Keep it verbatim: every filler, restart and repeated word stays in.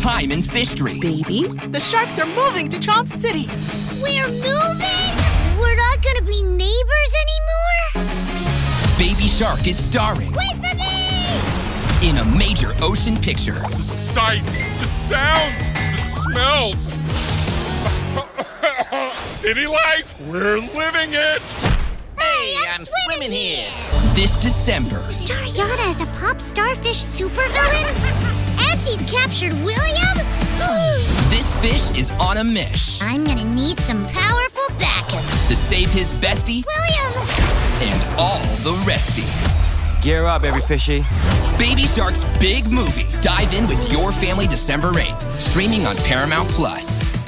time in Fish Street. Baby, the sharks are moving to Chomp City. We're moving? We're not gonna be neighbors anymore? Baby Shark is starring. Wait for me! In a major ocean picture. The sights, the sounds, the smells. City life, we're living it. Hey, I'm, I'm swimming, swimming here. This December. Stariana is a pop starfish supervillain? And she's captured William? This fish is on a mish I'm gonna need some powerful backup. to save his bestie William! and all the resty. Gear up, every fishy. Baby Shark's big movie. Dive in with your family December eighth. Streaming on Paramount Plus.